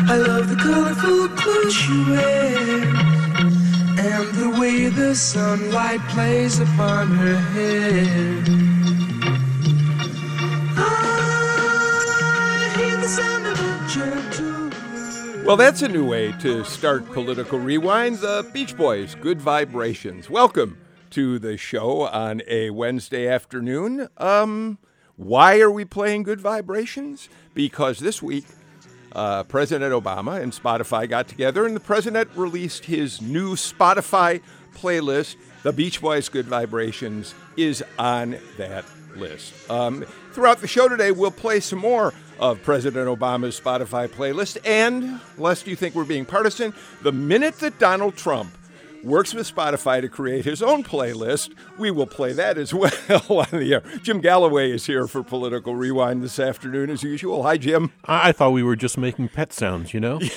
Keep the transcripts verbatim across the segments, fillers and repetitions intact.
I love the colorful clothes she wears and the way the sunlight plays upon her hair. I hear the sound of a gentle. Well, that's a new way to start Political Rewind. The Beach Boys, Good Vibrations. Welcome to the show on a Wednesday afternoon. Um, why are we playing Good Vibrations? Because this week, uh, President Obama and Spotify got together, and the president released his new Spotify playlist. The Beach Boys, Good Vibrations is on that list. Um, throughout the show today, we'll play some more of President Obama's Spotify playlist. And, lest you think we're being partisan, the minute that Donald Trump works with Spotify to create his own playlist, we will play that as well on the air. Jim Galloway is here for Political Rewind this afternoon, as usual. Hi, Jim. I thought we were just making pet sounds, you know?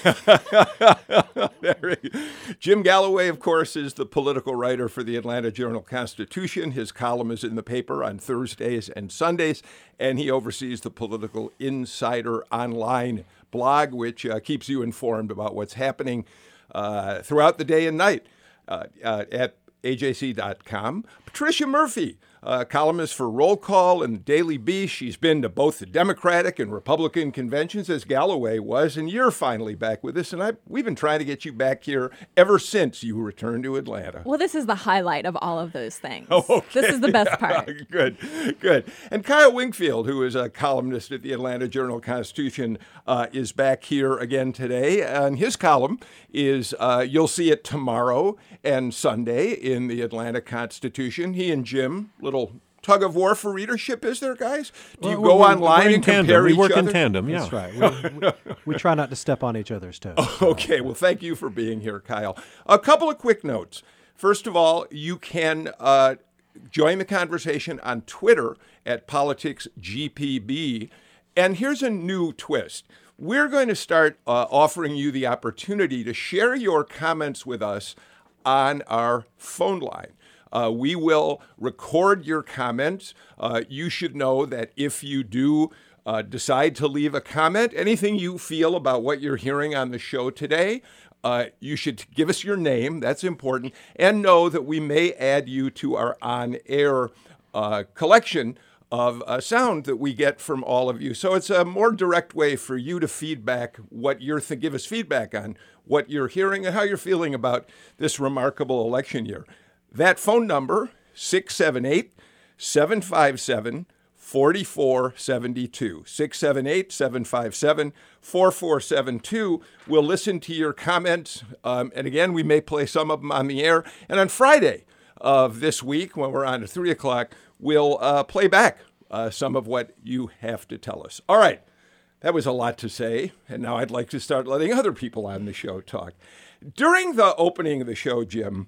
Jim Galloway, of course, is the political writer for the Atlanta Journal-Constitution. His column is in the paper on Thursdays and Sundays, and he oversees the Political Insider Online blog, which uh, keeps you informed about what's happening uh, throughout the day and night. Uh, uh, at A J C dot com. Patricia Murphy, uh, columnist for Roll Call and Daily Beast. She's been to both the Democratic and Republican conventions, as Galloway was, and you're finally back with us. And I, we've been trying to get you back here ever since you returned to Atlanta. Well, this is the highlight of all of those things. Oh, okay. This is the best part. Good, good. And Kyle Wingfield, who is a columnist at the Atlanta Journal-Constitution, uh, is back here again today. And his column is, uh, you'll see it tomorrow and Sunday in the Atlanta Constitution. He and Jim, little tug of war for readership, is there, guys? Do you well, go online and and compare we each work other? in tandem, yeah. That's right. We, we, we try not to step on each other's toes. Okay, well, thank you for being here, Kyle. A couple of quick notes. First of all, you can uh, join the conversation on Twitter at Politics G P B. And here's a new twist. We're going to start uh, offering you the opportunity to share your comments with us on our phone line. Uh, we will record your comments. Uh, you should know that if you do uh, decide to leave a comment, anything you feel about what you're hearing on the show today, uh, you should give us your name. That's important. And know that we may add you to our on-air uh, collection of uh, sound that we get from all of you. So it's a more direct way for you to feedback what you're th- give us feedback on what you're hearing and how you're feeling about this remarkable election year. That phone number, six seven eight, seven five seven, four four seven two. six seven eight, seven five seven, four four seven two. We'll listen to your comments. Um, and again, we may play some of them on the air. And on Friday of this week, when we're on at three o'clock, we'll uh, play back uh, some of what you have to tell us. All right. That was a lot to say, and now I'd like to start letting other people on the show talk. During the opening of the show, Jim,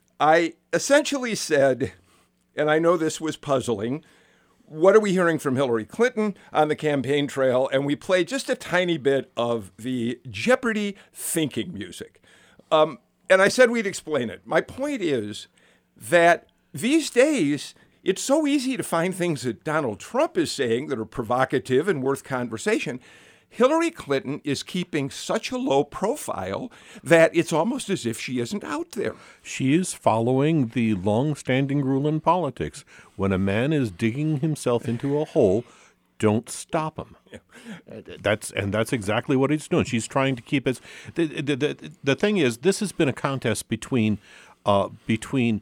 I essentially said, and I know this was puzzling, what are we hearing from Hillary Clinton on the campaign trail? And we played just a tiny bit of the Jeopardy thinking music. Um, and I said we'd explain it. My point is that these days, it's so easy to find things that Donald Trump is saying that are provocative and worth conversation. Hillary Clinton is keeping such a low profile that it's almost as if she isn't out there. She is following the long-standing rule in politics. When a man is digging himself into a hole, don't stop him. That's and that's exactly what he's doing. She's trying to keep us. The, the, the, the thing is, this has been a contest between uh, between.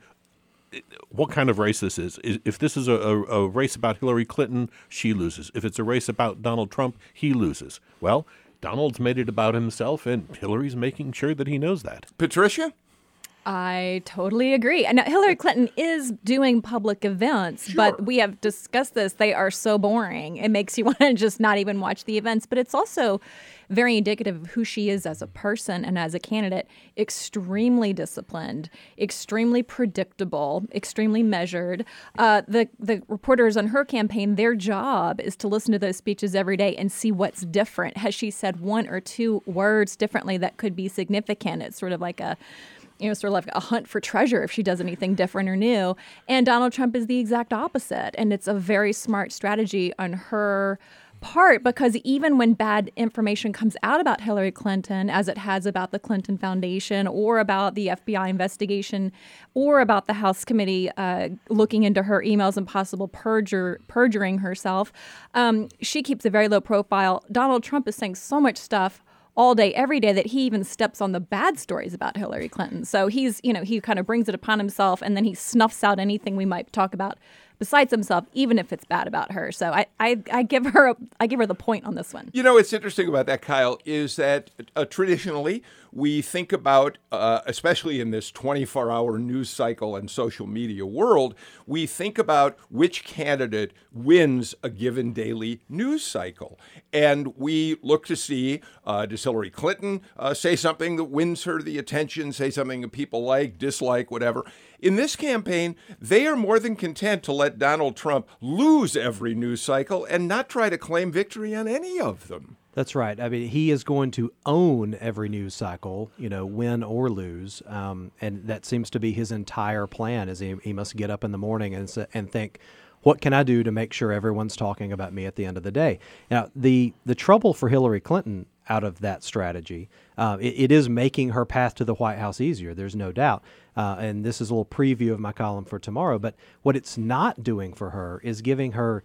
What kind of race this is. If this is a, a, a race about Hillary Clinton, she loses. If it's a race about Donald Trump, he loses. Well, Donald's made it about himself, and Hillary's making sure that he knows that. Patricia? I totally agree. And Hillary Clinton is doing public events, Sure. but we have discussed this. They are so boring. It makes you want to just not even watch the events. But it's also very indicative of who she is as a person and as a candidate. Extremely disciplined, extremely predictable, extremely measured. Uh, the, the reporters on her campaign, their job is to listen to those speeches every day and see what's different. Has she said one or two words differently that could be significant? It's sort of like a you know, sort of like a hunt for treasure if she does anything different or new. And Donald Trump is the exact opposite. And it's a very smart strategy on her part because even when bad information comes out about Hillary Clinton, as it has about the Clinton Foundation or about the F B I investigation or about the House committee uh, looking into her emails and possible perjure, perjuring herself, um, she keeps a very low profile. Donald Trump is saying so much stuff all day, every day, that he even steps on the bad stories about Hillary Clinton. So he's, you know, he kind of brings it upon himself, and then he snuffs out anything we might talk about besides himself, even if it's bad about her. So I, I, I give her, a, I give her the point on this one. You know, what's interesting about that, Kyle, is that uh, traditionally we think about, uh, especially in this twenty-four hour news cycle and social media world, we think about which candidate wins a given daily news cycle. And we look to see, uh, does Hillary Clinton uh, say something that wins her the attention, say something that people like, dislike, whatever. In this campaign, they are more than content to let Donald Trump lose every news cycle and not try to claim victory on any of them. That's right. I mean, he is going to own every news cycle, you know, win or lose. Um, and that seems to be his entire plan, is he, he must get up in the morning and, and think, what can I do to make sure everyone's talking about me at the end of the day? Now, the, the trouble for Hillary Clinton out of that strategy, uh, it, it is making her path to the White House easier, there's no doubt. Uh, and this is a little preview of my column for tomorrow. But what it's not doing for her is giving her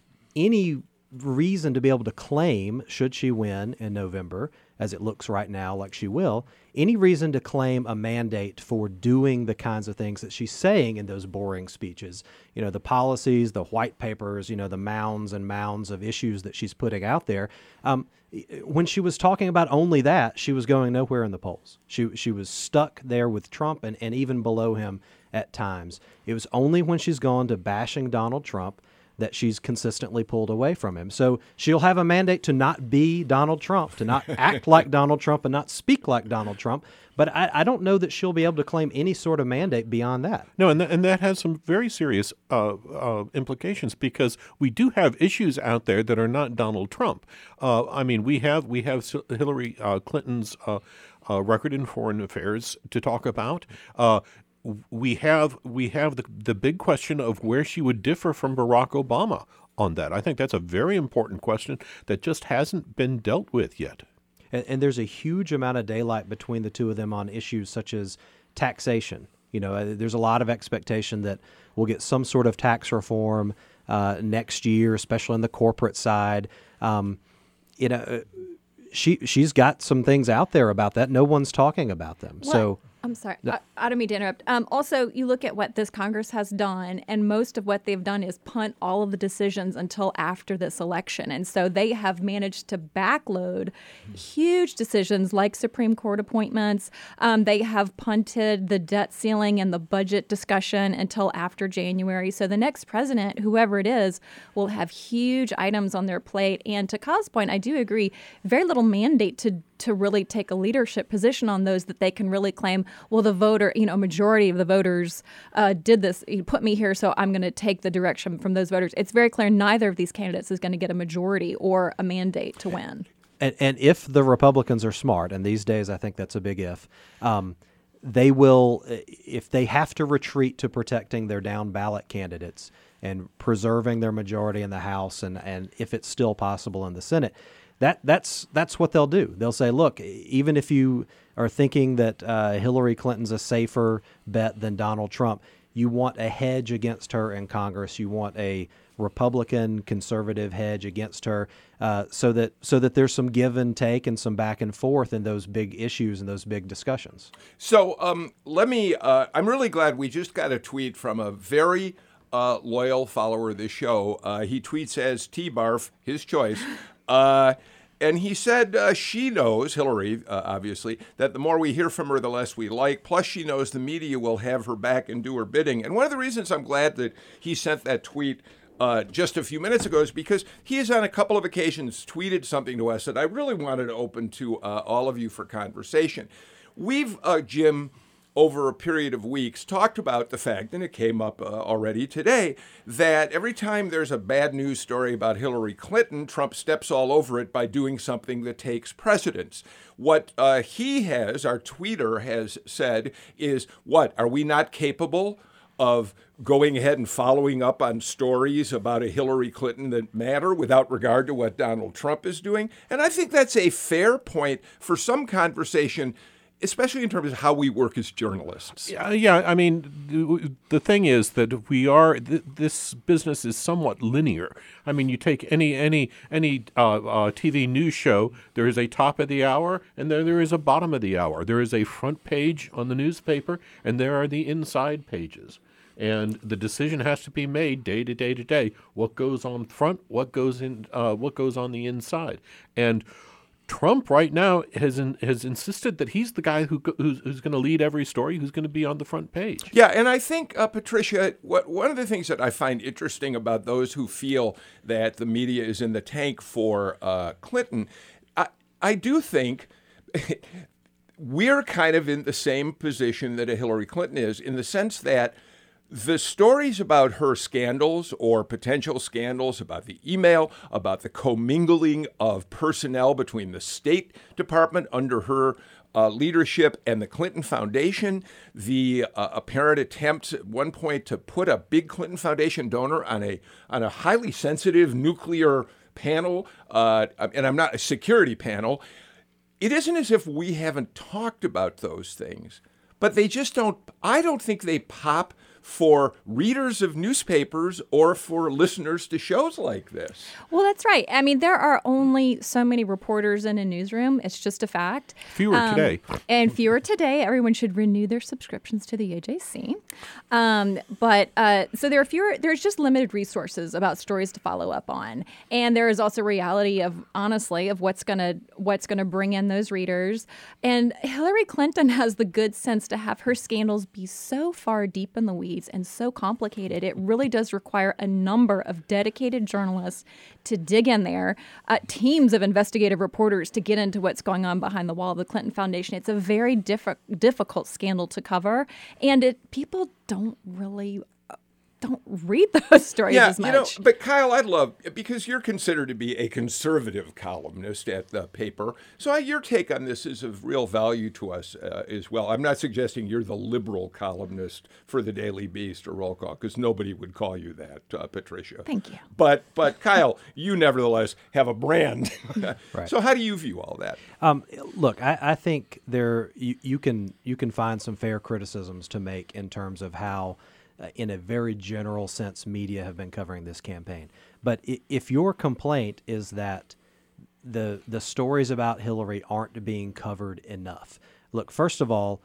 any reason to be able to claim, should she win in November, as it looks right now like she will, any reason to claim a mandate for doing the kinds of things that she's saying in those boring speeches. You know, the policies, the white papers, you know, the mounds and mounds of issues that she's putting out there. Um, when she was talking about only that, she was going nowhere in the polls. She she was stuck there with Trump and, and even below him at times. It was only when she's gone to bashing Donald Trump that she's consistently pulled away from him. So she'll have a mandate to not be Donald Trump, to not act like Donald Trump and not speak like Donald Trump. But I, I don't know that she'll be able to claim any sort of mandate beyond that. No, and, th- and that has some very serious uh, uh, implications, because we do have issues out there that are not Donald Trump. Uh, I mean, we have we have Hillary uh, Clinton's uh, uh, record in foreign affairs to talk about. Uh, We have we have the the big question of where she would differ from Barack Obama on that. I think that's a very important question that just hasn't been dealt with yet. And, and there's a huge amount of daylight between the two of them on issues such as taxation. You know, uh, there's a lot of expectation that we'll get some sort of tax reform uh, next year, especially on the corporate side. Um, you know, uh, she she's got some things out there about that. No one's talking about them. What? So. I'm sorry. I, I don't mean to interrupt. Um, also, you look at what this Congress has done, and most of what they've done is punt all of the decisions until after this election. And so they have managed to backload huge decisions like Supreme Court appointments. Um, they have punted the debt ceiling and the budget discussion until after January. So the next president, whoever it is, will have huge items on their plate. And to Kyle's point, I do agree, very little mandate to to really take a leadership position on those that they can really claim, well, the voter, you know, majority of the voters uh, did this, he put me here, so I'm going to take the direction from those voters. It's very clear neither of these candidates is going to get a majority or a mandate to win. And, and if the Republicans are smart, and these days I think that's a big if, um, they will, if they have to retreat to protecting their down ballot candidates and preserving their majority in the House, and, and if it's still possible in the Senate, That that's that's what they'll do. They'll say, look, even if you are thinking that uh, Hillary Clinton's a safer bet than Donald Trump, you want a hedge against her in Congress. You want a Republican conservative hedge against her, uh, so that so that there's some give and take and some back and forth in those big issues and those big discussions. So um, let me. Uh, I'm really glad we just got a tweet from a very uh, loyal follower of the show. Uh, he tweets as T-Barf, his choice. Uh, and he said uh, she knows, Hillary, uh, obviously, that the more we hear from her, the less we like. Plus, she knows the media will have her back and do her bidding. And one of the reasons I'm glad that he sent that tweet uh, just a few minutes ago is because he has on a couple of occasions tweeted something to us that I really wanted to open to uh, all of you for conversation. We've, uh, Jim, over a period of weeks, talked about the fact, and it came up uh, already today, that every time there's a bad news story about Hillary Clinton, Trump steps all over it by doing something that takes precedence. What uh, he has, our tweeter has said, is, what, are we not capable of going ahead and following up on stories about a Hillary Clinton that matter without regard to what Donald Trump is doing. And I think that's a fair point for some conversation, especially in terms of how we work as journalists. Yeah, yeah. I mean, the, the thing is that we are th- this business is somewhat linear. I mean, you take any any any uh, uh, T V news show. There is a top of the hour, and then there is a bottom of the hour. There is a front page on the newspaper, and there are the inside pages. And the decision has to be made day to day to day. What goes on front? What goes in? Uh, what goes on the inside? And Trump right now has in, has insisted that he's the guy who go, who's, who's going to lead every story, who's going to be on the front page. Yeah, and I think, uh, Patricia, what, one of the things that I find interesting about those who feel that the media is in the tank for uh, Clinton, I, I do think we're kind of in the same position that a Hillary Clinton is, in the sense that the stories about her scandals or potential scandals, about the email, about the commingling of personnel between the State Department under her uh, leadership and the Clinton Foundation, the uh, apparent attempt at one point to put a big Clinton Foundation donor on a on a highly sensitive nuclear panel, uh, and I'm not a security panel. It isn't as if we haven't talked about those things, but they just don't, I don't think they pop for readers of newspapers or for listeners to shows like this. Well, that's right. I mean, there are only so many reporters in a newsroom. It's just a fact. Fewer um, today. And fewer today. Everyone should renew their subscriptions to the A J C. Um, but uh, so there are fewer, there's just limited resources about stories to follow up on. And there is also reality of, honestly, of what's going to what's going to bring in those readers. And Hillary Clinton has the good sense to have her scandals be so far deep in the weeds and so complicated. It really does require a number of dedicated journalists to dig in there, uh, teams of investigative reporters to get into what's going on behind the wall of the Clinton Foundation. It's a very diff- difficult scandal to cover, and it people don't really don't read those stories yeah, as much. You know, but Kyle, I'd love, because you're considered to be a conservative columnist at the paper, so I, your take on this is of real value to us uh, as well. I'm not suggesting you're the liberal columnist for the Daily Beast or Roll Call, because nobody would call you that, uh, Patricia. Thank you. But, but Kyle, you nevertheless have a brand. Right. So how do you view all that? Um, look, I, I think there you, you can you can find some fair criticisms to make in terms of how, Uh, in a very general sense, media have been covering this campaign. But I- if your complaint is that the the stories about Hillary aren't being covered enough, look, first of all,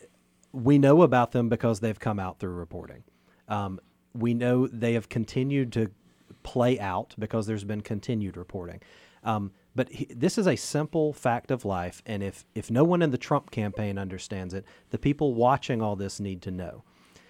we know about them because they've come out through reporting. Um, we know they have continued to play out because there's been continued reporting. Um, but he, this is a simple fact of life, and if, if no one in the Trump campaign understands it, the people watching all this need to know.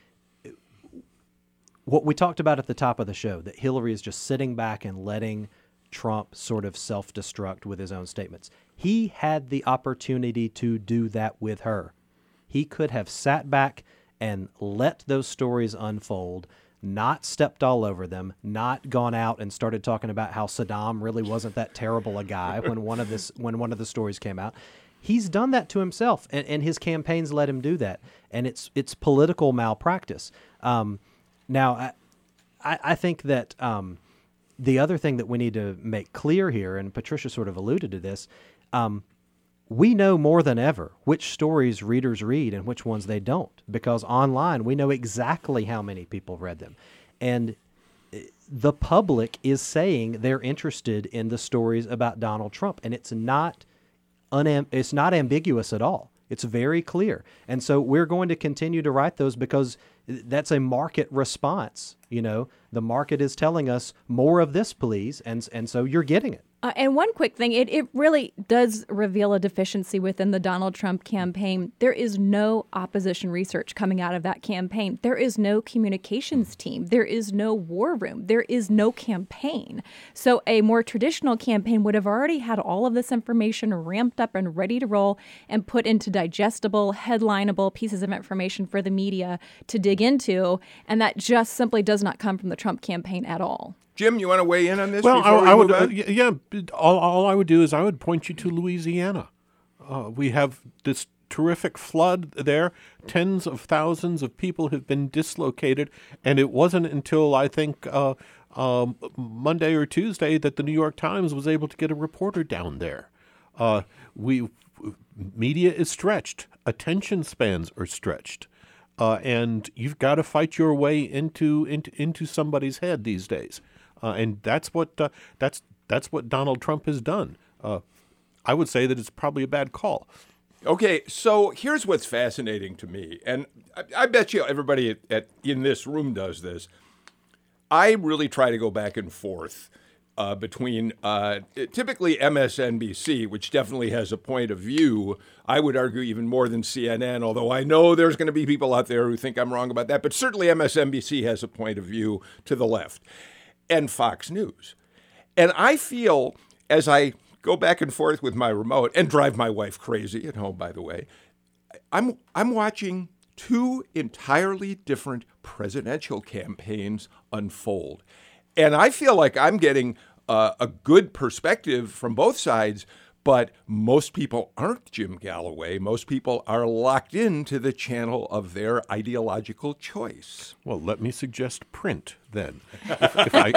What we talked about at the top of the show, that Hillary is just sitting back and letting Trump sort of self-destruct with his own statements. He had the opportunity to do that with her. He could have sat back and let those stories unfold, not stepped all over them, not gone out and started talking about how Saddam really wasn't that terrible a guy when one of this when one of the stories came out. He's done that to himself, and, and his campaigns let him do that, and it's it's political malpractice. Um, Now, I, I think that um, the other thing that we need to make clear here, and Patricia sort of alluded to this, um, we know more than ever which stories readers read and which ones they don't, because online we know exactly how many people read them. And the public is saying they're interested in the stories about Donald Trump, and it's not unam- it's not ambiguous at all. It's very clear. And so we're going to continue to write those because that's a market response. You know, the market is telling us more of this, please. And, and so you're getting it. Uh, and one quick thing, it, it really does reveal a deficiency within the Donald Trump campaign. There is no opposition research coming out of that campaign. There is no communications team. There is no war room. There is no campaign. So a more traditional campaign would have already had all of this information ramped up and ready to roll and put into digestible, headlineable pieces of information for the media to dig into. And that just simply does not come from the Trump campaign at all. Jim, you want to weigh in on this? Well, before I, we I would, move uh, on? yeah. All, all I would do is I would point you to Louisiana. Uh, we have this terrific flood there. Tens of thousands of people have been dislocated, and it wasn't until I think uh, um, Monday or Tuesday that the New York Times was able to get a reporter down there. Uh, we media is stretched, attention spans are stretched, uh, and you've got to fight your way into into into somebody's head these days, uh, and that's what uh, that's that's what Donald Trump has done. Uh, I would say that it's probably a bad call. Okay, so here's what's fascinating to me, and I, I bet you everybody at, at, in this room does this. I really try to go back and forth uh, between uh, typically M S N B C, which definitely has a point of view. I would argue even more than C N N, although I know there's going to be people out there who think I'm wrong about that. But certainly M S N B C has a point of view to the left, and Fox News. And I feel, as I go back and forth with my remote and drive my wife crazy at home, by the way, I'm I'm watching two entirely different presidential campaigns unfold. And I feel like I'm getting uh, a good perspective from both sides, but most people aren't Jim Galloway. Most people are locked into the channel of their ideological choice. Well, let me suggest print then, if, if I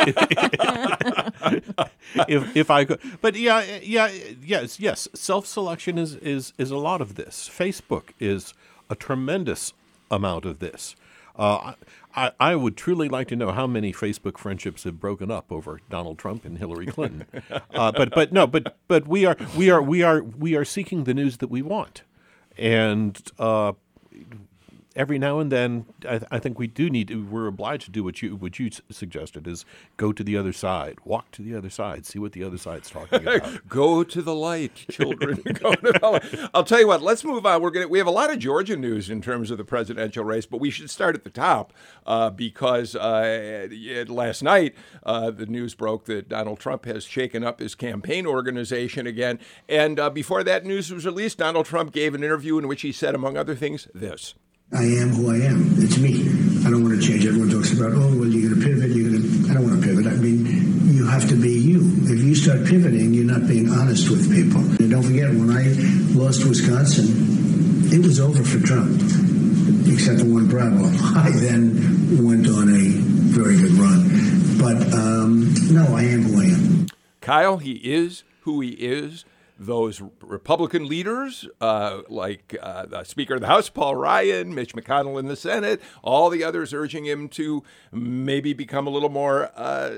if, if I could. But yeah, yeah, yes, yes. Self-selection is is is a lot of this. Facebook is a tremendous amount of this. Uh, I, I would truly like to know how many Facebook friendships have broken up over Donald Trump and Hillary Clinton. Uh, but but no, but but we are we are we are we are seeking the news that we want, and uh, every now and then I, I think we do need to, we're obliged to do what you what you suggested is go to the other side, walk to the other side, see what the other side's talking about. Go to the light, children. Go to the light. I'll tell you what. Let's move on. We're gonna we have a lot of Georgia news in terms of the presidential race, but we should start at the top uh, because uh, last night uh, the news broke that Donald Trump has shaken up his campaign organization again. And uh, before that news was released, Donald Trump gave an interview in which he said, among other things, this. I am who I am. It's me. I don't want to change. Everyone talks about, oh, well, you're going to pivot. You're going to. I don't want to pivot. I mean, you have to be you. If you start pivoting, you're not being honest with people. And don't forget, when I lost Wisconsin, it was over for Trump, except for one problem. I then went on a very good run. But um, no, I am who I am. Kyle, he is who he is. Those Republican leaders, uh, like uh, the Speaker of the House, Paul Ryan, Mitch McConnell in the Senate, all the others urging him to maybe become a little more uh,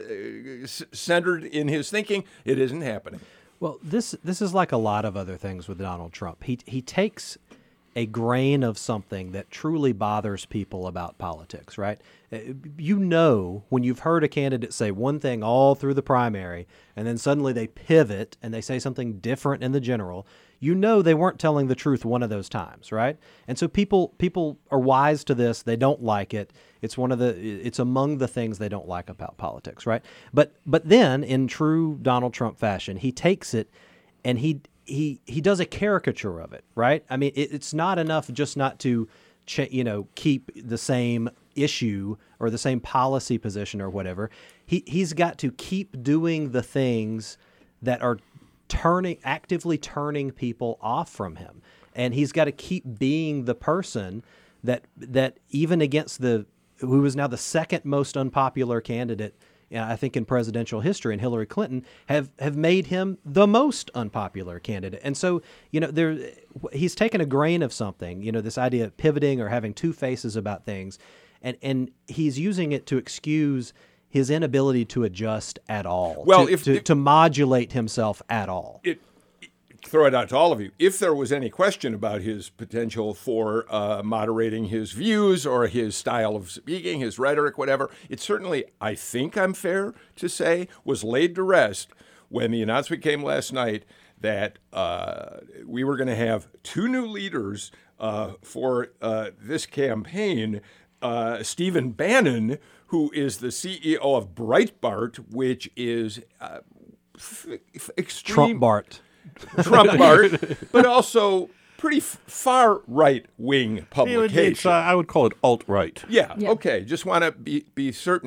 centered in his thinking. It isn't happening. Well, this this is like a lot of other things with Donald Trump. He he takes a grain of something that truly bothers people about politics, right? You know when you've heard a candidate say one thing all through the primary and then suddenly they pivot and they say something different in the general, you know they weren't telling the truth one of those times, right? And so people people are wise to this. They don't like it. It's one of the it's among the things they don't like about politics, right? But but then in true Donald Trump fashion, he takes it and he he he does a caricature of it, right? I mean, it, it's not enough just not to, ch- you know, keep the same issue or the same policy position or whatever. He he's got to keep doing the things that are turning actively turning people off from him, and he's got to keep being the person that that even against the who is now the second most unpopular candidate, I think, in presidential history, and Hillary Clinton have, have made him the most unpopular candidate. And so, you know, there he's taken a grain of something, you know, this idea of pivoting or having two faces about things, and, and he's using it to excuse his inability to adjust at all, well, to, if, to, if, to modulate himself at all. It, throw it out to all of you. If there was any question about his potential for uh, moderating his views or his style of speaking, his rhetoric, whatever, it certainly, I think I'm fair to say, was laid to rest when the announcement came last night that uh, we were going to have two new leaders uh, for uh, this campaign. Uh, Stephen Bannon, who is the C E O of Breitbart, which is uh, f- f- extreme... Trump-Bart. Trump Bart, but also pretty f- far right wing publication. It's, uh, I would call it alt right. Yeah, Yeah. okay. Just want to be be certain.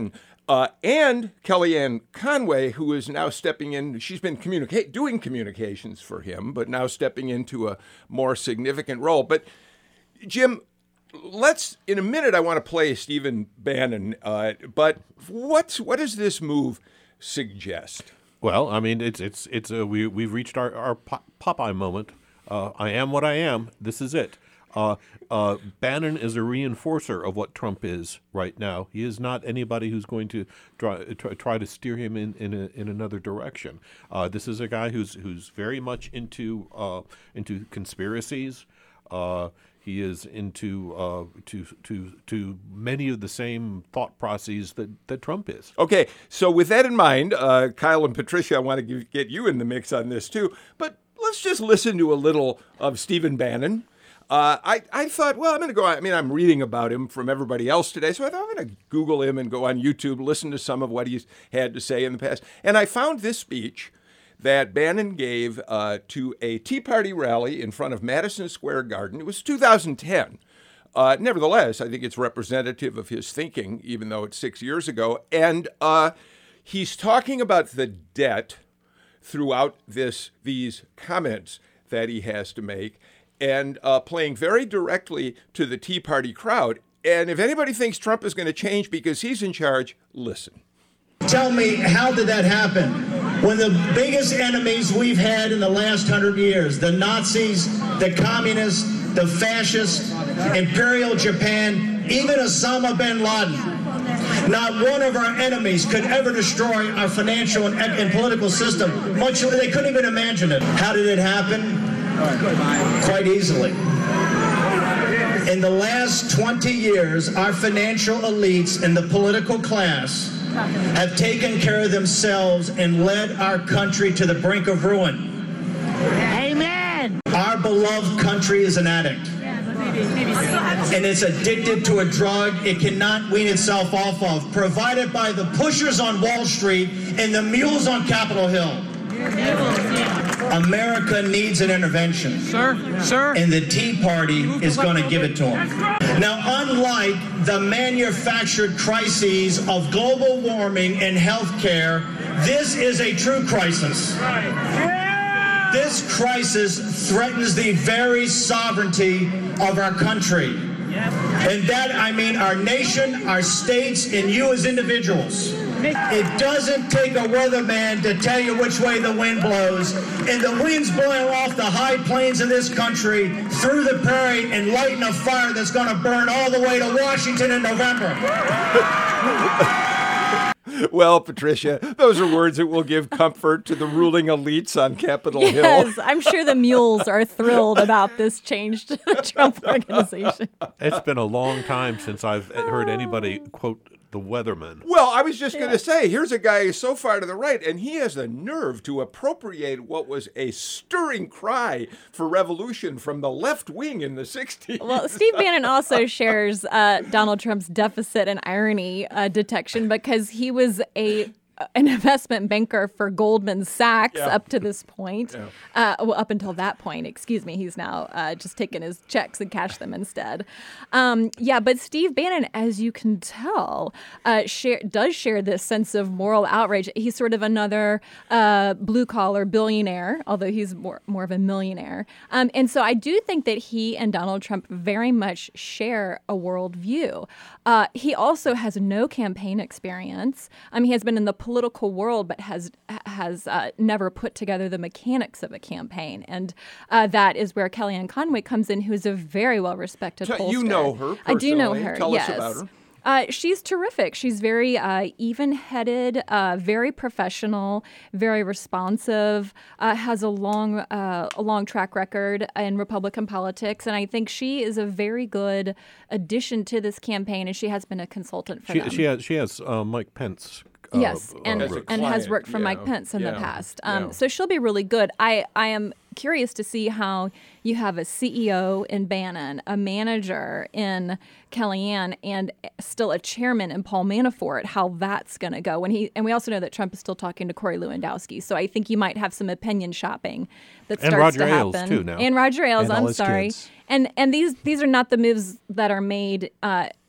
Uh, and Kellyanne Conway, who is now stepping in, she's been communicate, doing communications for him, but now stepping into a more significant role. But, Jim, let's, in a minute, I want to play Stephen Bannon. Uh, but what's, what does this move suggest? Well, I mean, it's it's it's a, we we've reached our our Popeye moment. Uh, I am what I am. This is it. Uh, uh, Bannon is a reinforcer of what Trump is right now. He is not anybody who's going to try try, try to steer him in in, a, in another direction. Uh, this is a guy who's who's very much into uh, into conspiracies. Uh, He is into uh, to to to many of the same thought processes that, that Trump is. Okay, so with that in mind, uh, Kyle and Patricia, I want to give, get you in the mix on this too. But let's just listen to a little of Stephen Bannon. Uh, I, I thought, well, I'm going to go, I mean, I'm reading about him from everybody else today, so I thought I'm going to Google him and go on YouTube, listen to some of what he's had to say in the past. And I found this speech that Bannon gave uh, to a Tea Party rally in front of Madison Square Garden. It was two thousand ten. Uh, nevertheless, I think it's representative of his thinking, even though it's six years ago. And uh, he's talking about the debt throughout this these comments that he has to make, and uh, playing very directly to the Tea Party crowd. And if anybody thinks Trump is going to change because he's in charge, listen. Tell me, how did that happen? When the biggest enemies we've had in the last hundred years, the Nazis, the communists, the fascists, Imperial Japan, even Osama bin Laden, not one of our enemies could ever destroy our financial and, and political system. Much they couldn't even imagine it. How did it happen? Quite easily. In the last twenty years, our financial elites and the political class have taken care of themselves and led our country to the brink of ruin. Amen. Our beloved country is an addict. And it's addicted to a drug it cannot wean itself off of, provided by the pushers on Wall Street and the mules on Capitol Hill. America needs an intervention. Sir, sir. And the Tea Party is going to give it to them. Now, unlike the manufactured crises of global warming and health care, this is a true crisis. This crisis threatens the very sovereignty of our country. And that, I mean our nation, our states, and you as individuals. It doesn't take a weatherman to tell you which way the wind blows. And the wind's blowing off the high plains of this country through the prairie and lighting a fire that's going to burn all the way to Washington in November. Well, Patricia, those are words that will give comfort to the ruling elites on Capitol yes, Hill. Yes, I'm sure the mules are thrilled about this change to the Trump organization. It's been a long time since I've heard anybody quote the weatherman. Well, I was just Yeah. going to say, here's a guy who's so far to the right, and he has the nerve to appropriate what was a stirring cry for revolution from the left wing in the sixties. Well, Steve Bannon also shares uh, Donald Trump's deficit and irony uh, detection because he was a an investment banker for Goldman Sachs Yeah. up to this point. Yeah. Uh, well, up until that point, excuse me. He's now uh, just taken his checks and cashed them instead. Um, yeah, but Steve Bannon, as you can tell, uh, share, does share this sense of moral outrage. He's sort of another uh, blue-collar billionaire, although he's more, more of a millionaire. Um, and so I do think that he and Donald Trump very much share a worldview. Uh, he also has no campaign experience. Um, he has been in the political world, but has has uh, never put together the mechanics of a campaign, and uh, that is where Kellyanne Conway comes in, who is a very well respected pollster. You know her personally. I do know her. Tell yes. us about her. Uh, she's terrific. She's very uh, even-headed, uh, very professional, very responsive. Uh, has a long, uh, a long track record in Republican politics, and I think she is a very good addition to this campaign. And she has been a consultant for She, them. she has she has uh, Mike Pence. Uh, Yes, and, uh, As a and has client, worked for yeah, Mike Pence in yeah, the past. Um, yeah. So she'll be really good. I, I am curious to see how you have a C E O in Bannon, a manager in Kellyanne, and still a chairman in Paul Manafort, how that's going to go. When he And we also know that Trump is still talking to Corey Lewandowski. So I think you might have some opinion shopping that And starts Roger to Ailes, happen. too, now. And Roger Ailes, And all I'm his sorry. kids. And and these these are not the moves that are made uh,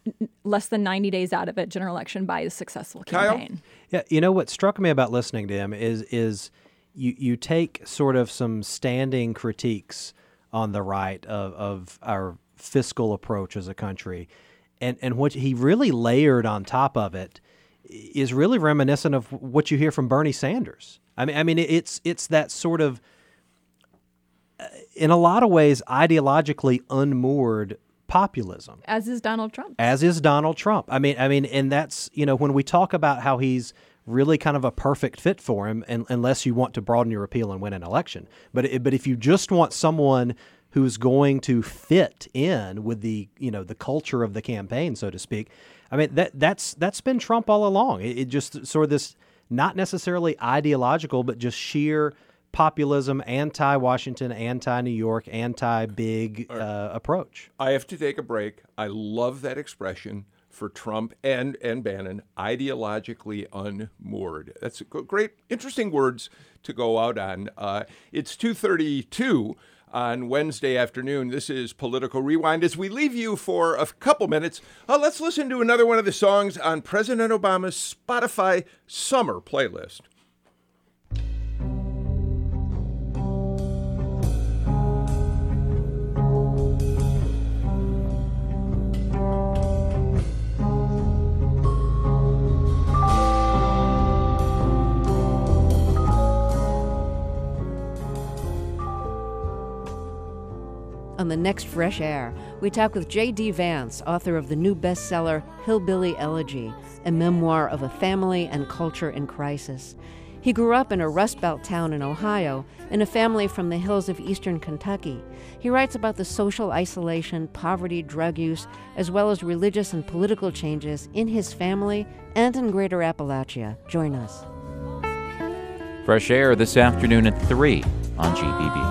less than ninety days out of a general election by a successful Kyle? campaign. Yeah, you know what struck me about listening to him is is you you take sort of some standing critiques on the right of, of our fiscal approach as a country, and and what he really layered on top of it is really reminiscent of what you hear from Bernie Sanders. I mean, I mean, it's it's that sort of, in a lot of ways, ideologically unmoored populism. As is Donald Trump. As is Donald Trump. I mean, I mean, and that's, you know, when we talk about how he's really kind of a perfect fit for him, and, unless you want to broaden your appeal and win an election. But it, but if you just want someone who's going to fit in with the, you know, the culture of the campaign, so to speak, I mean, that that's that's been Trump all along. It, it just sort of this, not necessarily ideological, but just sheer populism, anti-Washington, anti-New York, anti-big uh, approach. I have to take a break. I love that expression for Trump and, and Bannon, ideologically unmoored. That's a great, interesting words to go out on. Uh, it's two thirty-two on Wednesday afternoon. This is Political Rewind. As we leave you for a couple minutes, uh, let's listen to another one of the songs on President Obama's Spotify summer playlist. On the next Fresh Air, we talk with J D. Vance, author of the new bestseller Hillbilly Elegy, a memoir of a family and culture in crisis. He grew up in a Rust Belt town in Ohio, in a family from the hills of eastern Kentucky. He writes about the social isolation, poverty, drug use, as well as religious and political changes in his family and in Greater Appalachia. Join us. Fresh Air this afternoon at three on G B B.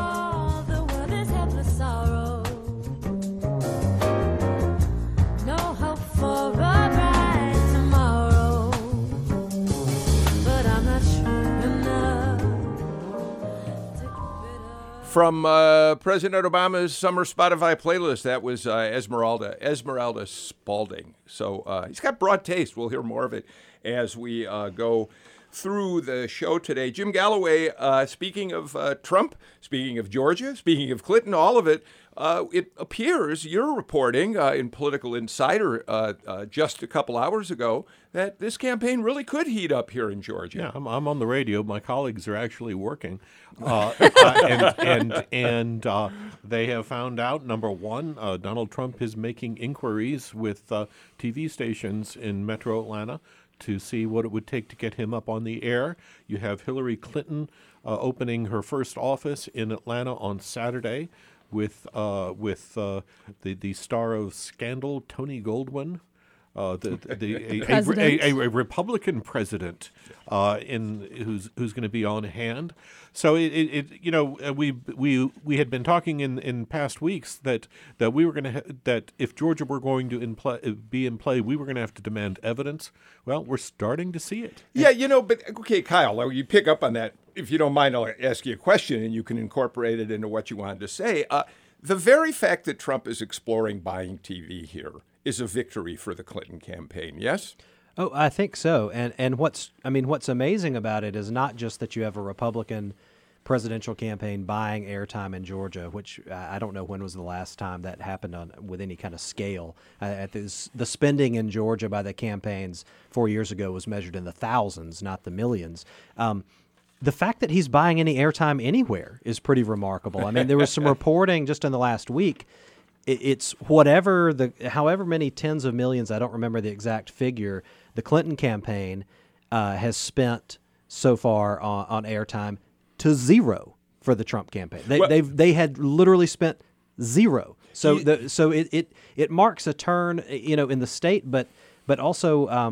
From uh, President Obama's summer Spotify playlist, that was uh, Esmeralda, Esmeralda Spalding. So uh, he's got broad taste. We'll hear more of it as we uh, go through the show today. Jim Galloway, uh, speaking of uh, Trump, speaking of Georgia, speaking of Clinton, all of it, uh, it appears you're reporting uh, in Political Insider uh, uh, just a couple hours ago that this campaign really could heat up here in Georgia. Yeah, I'm, I'm on the radio. My colleagues are actually working. Uh, uh, and and, and uh, they have found out, number one, uh, Donald Trump is making inquiries with uh, T V stations in Metro Atlanta to see what it would take to get him up on the air. You have Hillary Clinton uh, opening her first office in Atlanta on Saturday with uh, with uh, the, the star of Scandal, Tony Goldwyn. Uh, the, the, a, a, a, a Republican president uh, in who's who's going to be on hand. So it, it, it you know we we we had been talking in, in past weeks that that we were going to ha- that if Georgia were going to in play, be in play, we were going to have to demand evidence. Well, we're starting to see it. Yeah, you know, but okay, Kyle, you pick up on that. If you don't mind, I'll ask you a question, and you can incorporate it into what you wanted to say. Uh, the very fact that Trump is exploring buying T V here is a victory for the Clinton campaign, yes? Oh, I think so. And and what's I mean, what's amazing about it is not just that you have a Republican presidential campaign buying airtime in Georgia, which I don't know when was the last time that happened on with any kind of scale. Uh, at this, the spending in Georgia by the campaigns four years ago was measured in the thousands, not the millions. Um, the fact that he's buying any airtime anywhere is pretty remarkable. I mean, there was some reporting just in the last week. It's whatever the, however many tens of millions, I don't remember the exact figure, the Clinton campaign uh, has spent so far on, on airtime to zero for the Trump campaign. They well, they've they had literally spent zero. So you, the so it, it it marks a turn, you know, in the state, but but also um,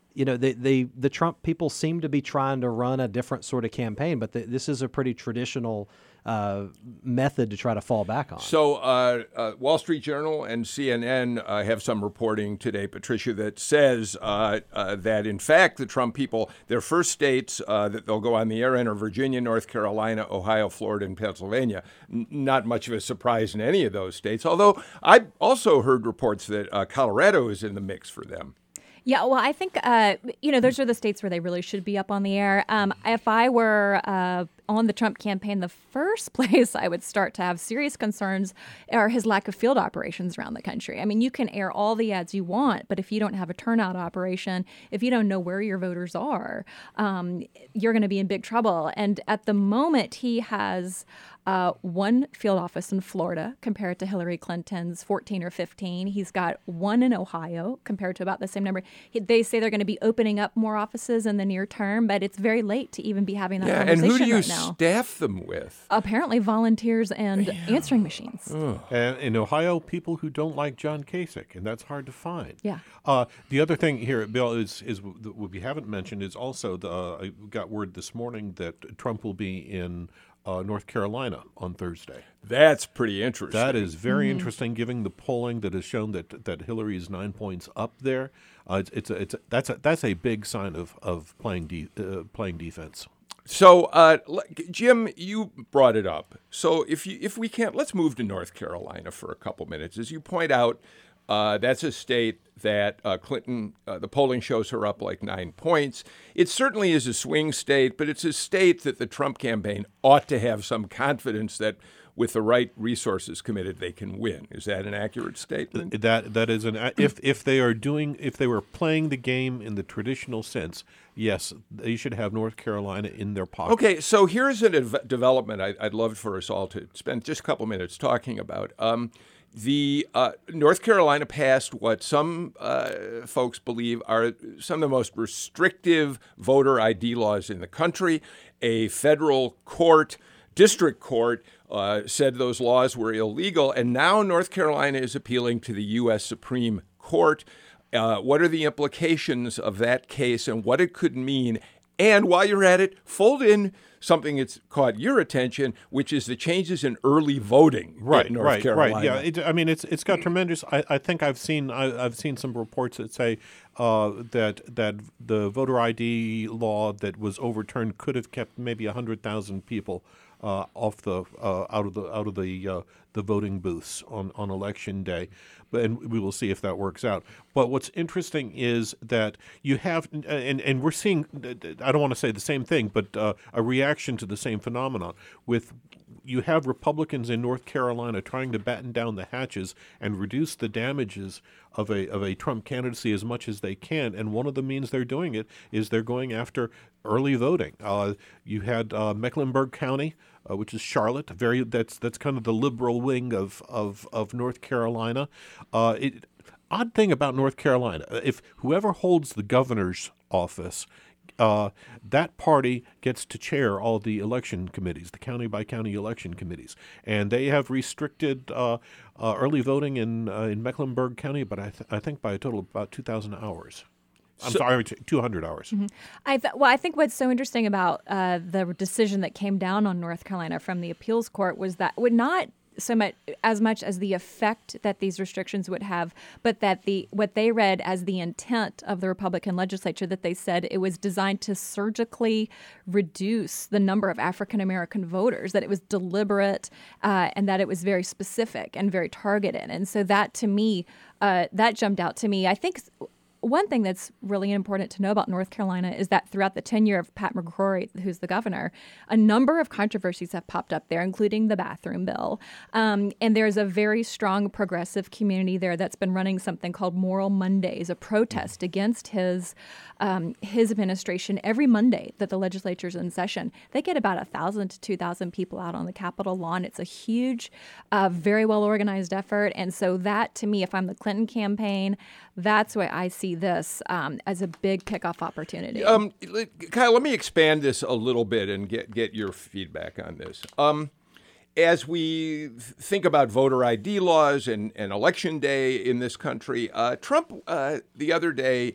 you know, the, the the Trump people seem to be trying to run a different sort of campaign, but the, this is a pretty traditional uh, method to try to fall back on. So uh, uh, Wall Street Journal and C N N uh, have some reporting today, Patricia, that says uh, uh, that, in fact, the Trump people, their first states uh, that they'll go on the air in are Virginia, North Carolina, Ohio, Florida, and Pennsylvania. N- not much of a surprise in any of those states, although I also heard reports that uh, Colorado is in the mix for them. Yeah, well, I think, uh, you know, those are the states where they really should be up on the air. Um, if I were uh, on the Trump campaign, the first place I would start to have serious concerns are his lack of field operations around the country. I mean, you can air all the ads you want, but if you don't have a turnout operation, if you don't know where your voters are, um, you're going to be in big trouble. And at the moment, he has Uh, one field office in Florida compared to Hillary Clinton's fourteen or fifteen. He's got one in Ohio compared to about the same number. He, they say they're going to be opening up more offices in the near term, but it's very late to even be having that yeah, conversation and who do you right now. staff them with? Apparently volunteers and yeah. answering machines. Oh. And in Ohio, people who don't like John Kasich, and that's hard to find. Yeah. Uh, the other thing here, Bill, is, is what we haven't mentioned is also, the, uh, I got word this morning that Trump will be in Uh, North Carolina on Thursday. That's pretty interesting. That is very Mm-hmm. interesting, given the polling that has shown that that Hillary is nine points up there. Uh, it's it's a, it's a, that's a that's a big sign of of playing de- uh, playing defense. So, uh, Jim, you brought it up. So, if you if we can't, let's move to North Carolina for a couple minutes. As you point out, uh, that's a state that uh, Clinton, uh, the polling shows her up like nine points. It certainly is a swing state, but it's a state that the Trump campaign ought to have some confidence that with the right resources committed, they can win. Is that an accurate statement? That that is an if if they are doing if they were playing the game in the traditional sense, yes, they should have North Carolina in their pocket. Okay, so here's a de- development I, I'd love for us all to spend just a couple minutes talking about. Um, The uh, North Carolina passed what some uh, folks believe are some of the most restrictive voter I D laws in the country. A federal court, district court, uh, said those laws were illegal, and now North Carolina is appealing to the U S Supreme Court. Uh, what are the implications of that case and what it could mean? And while you're at it, fold in something that's caught your attention, which is the changes in early voting right, in North right, Carolina. Right, yeah. It, I mean, it's it's got tremendous. I, I think I've seen I, I've seen some reports that say uh, that that the voter I D law that was overturned could have kept maybe a hundred thousand people uh, off the uh, out of the out of the uh, the voting booths on, on election day. But and we will see if that works out. But what's interesting is that you have, and, and we're seeing, I don't want to say the same thing, but uh, a reaction to the same phenomenon. With you have Republicans in North Carolina trying to batten down the hatches and reduce the damages of a of a Trump candidacy as much as they can. And one of the means they're doing it is they're going after early voting. Uh, you had uh, Mecklenburg County, uh, which is Charlotte, very that's that's kind of the liberal wing of of, of North Carolina. Uh, it, odd thing about North Carolina, if whoever holds the governor's office, uh, that party gets to chair all the election committees, the county by county election committees, and they have restricted uh, uh, early voting in uh, in Mecklenburg County, but I, th- I think by a total of about two thousand hours. I'm so, sorry, two hundred hours. Mm-hmm. I th- well, I think what's so interesting about uh, the decision that came down on North Carolina from the appeals court was that would not so much as much as the effect that these restrictions would have, but that the what they read as the intent of the Republican legislature, that they said it was designed to surgically reduce the number of African American voters, that it was deliberate uh, and that it was very specific and very targeted. And so that to me, uh, that jumped out to me. I think one thing that's really important to know about North Carolina is that throughout the tenure of Pat McCrory, who's the governor, a number of controversies have popped up there, including the bathroom bill. Um, and there's a very strong progressive community there that's been running something called Moral Mondays, a protest against his um, his administration. Every Monday that the legislature's in session, they get about one thousand to two thousand people out on the Capitol lawn. It's a huge, uh, very well-organized effort. And so that, to me, if I'm the Clinton campaign, that's why I see this um, as a big kickoff opportunity. Um, Kyle, let me expand this a little bit and get, get your feedback on this. Um, as we think about voter I D laws and, and election day in this country, uh, Trump uh, the other day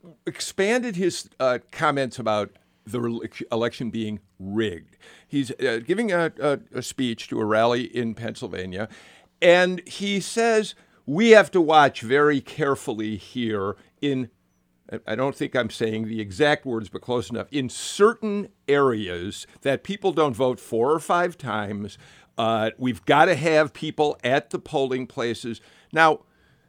expanded his uh, comments about the re- election being rigged. He's uh, giving a, a, a speech to a rally in Pennsylvania, and he says, we have to watch very carefully here in, I don't think I'm saying the exact words, but close enough, in certain areas that people don't vote four or five times. Uh, we've got to have people at the polling places. Now,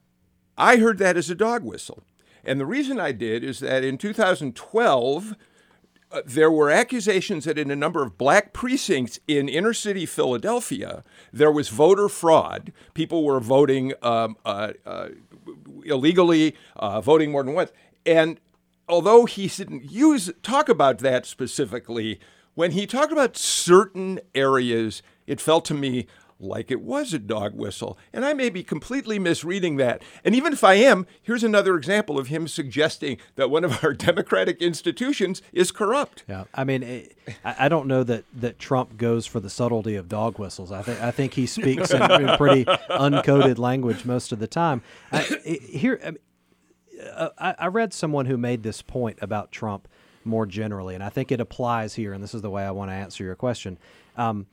I heard that as a dog whistle. And the reason I did is that in two thousand twelve, uh, there were accusations that in a number of black precincts in inner city Philadelphia, there was voter fraud. People were voting um, uh, uh, illegally, uh, voting more than once. And although he didn't use talk about that specifically, when he talked about certain areas, it felt to me like it was a dog whistle. And I may be completely misreading that. And even if I am, here's another example of him suggesting that one of our democratic institutions is corrupt. Yeah, I mean, it, I I don't know that, that Trump goes for the subtlety of dog whistles. I think I think he speaks in, in pretty uncoded language most of the time. I, it, here, I, mean, uh, I, I read someone who made this point about Trump more generally, and I think it applies here. And this is the way I want to answer your question. Um,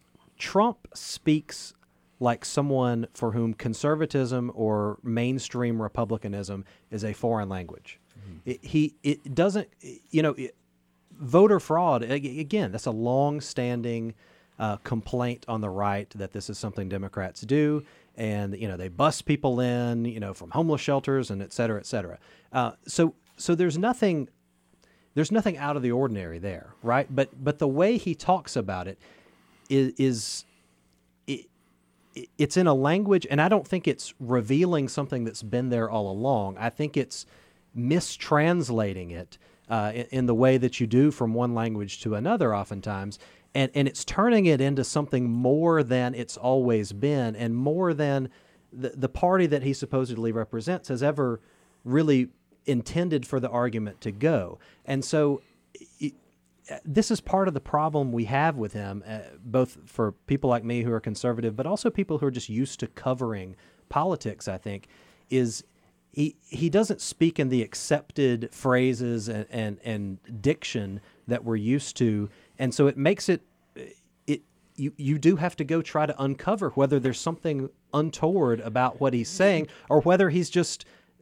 Trump speaks like someone for whom conservatism or mainstream republicanism is a foreign language. Mm-hmm. It, he it doesn't, you know, it, voter fraud, again, that's a long-standing uh, complaint on the right that this is something Democrats do. And, you know, they bust people in, you know, from homeless shelters and et cetera, et cetera. Uh, so so there's nothing there's nothing out of the ordinary there, right? But but the way he talks about it, is, is it, it's in a language, and I don't think it's revealing something that's been there all along. I think it's mistranslating it uh, in, in the way that you do from one language to another oftentimes, and, and it's turning it into something more than it's always been and more than the, the party that he supposedly represents has ever really intended for the argument to go. And so it, this is part of the problem we have with him, uh, both for people like me who are conservative, but also people who are just used to covering politics, I think, is he he doesn't speak in the accepted phrases and, and, and diction that we're used to. And so it makes it, it you, you do have to go try to uncover whether there's something untoward about what he's saying or whether he's just...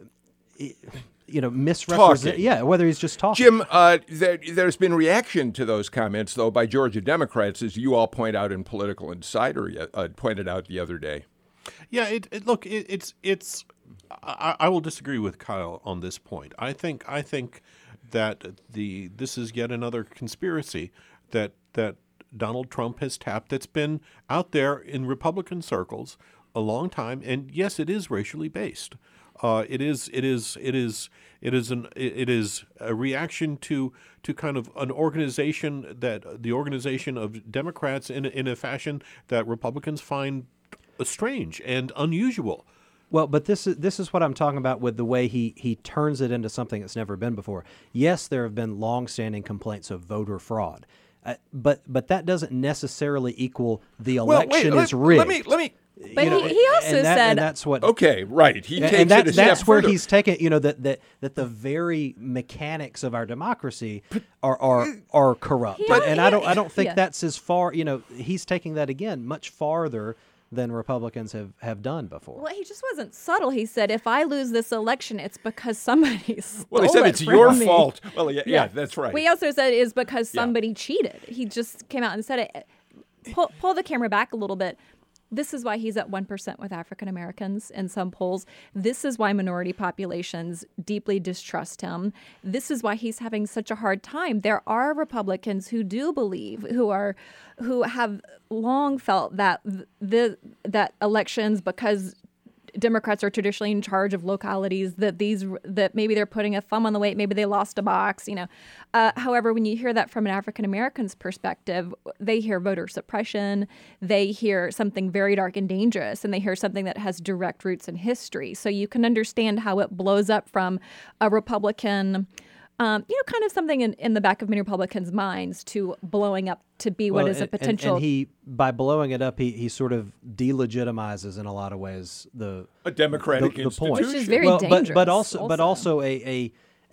you know, misrepresent. Yeah, whether he's just talking. Jim, uh, there, there's been reaction to those comments, though, by Georgia Democrats, as you all point out in Political Insider, uh, pointed out the other day. Yeah, it, it, look, it, it's it's. I, I will disagree with Kyle on this point. I think I think that the this is yet another conspiracy that that Donald Trump has tapped that's been out there in Republican circles a long time, and yes, it is racially based. Uh, it is. It is. It is. It is an. It is a reaction to to kind of an organization that the organization of Democrats in in a fashion that Republicans find strange and unusual. Well, but this is this is what I'm talking about with the way he he turns it into something that's never been before. Yes, there have been longstanding complaints of voter fraud, uh, but but that doesn't necessarily equal the election well, wait, is let, rigged. Let me let me. But you know, he, he also and that, said, and "That's what." Okay, right. He and, takes and that, it a step that's where further. he's taken. You know that that that the very mechanics of our democracy are are are corrupt. He- But, and I he- don't I don't think yeah. that's as far. You know, he's taking that again much farther than Republicans have, have done before. well, he just wasn't subtle. He said, if I lose this election, it's because somebody stole Well, he said it it's from your me. fault. Well, yeah, yeah, that's right. We also said it is because Yeah. somebody cheated. He just came out and said it. Pull, pull the camera back a little bit. This is why he's at one percent with African Americans in some polls. This is why minority populations deeply distrust him. This is why he's having such a hard time. There are Republicans who do believe, who are, who have long felt that the that elections, because Democrats are traditionally in charge of localities, that these that maybe they're putting a thumb on the weight, maybe they lost a box, you know. Uh, however, when you hear that from an African American's perspective, they hear voter suppression, they hear something very dark and dangerous, and they hear something that has direct roots in history. So you can understand how it blows up from a Republican, um, you know, kind of something in, in the back of many Republicans' minds to blowing up to be Well, what is and, a potential. And, and he, by blowing it up, he, he sort of delegitimizes in a lot of ways the a democratic the, the point, Which is very well, dangerous But, but also, also. but also a, a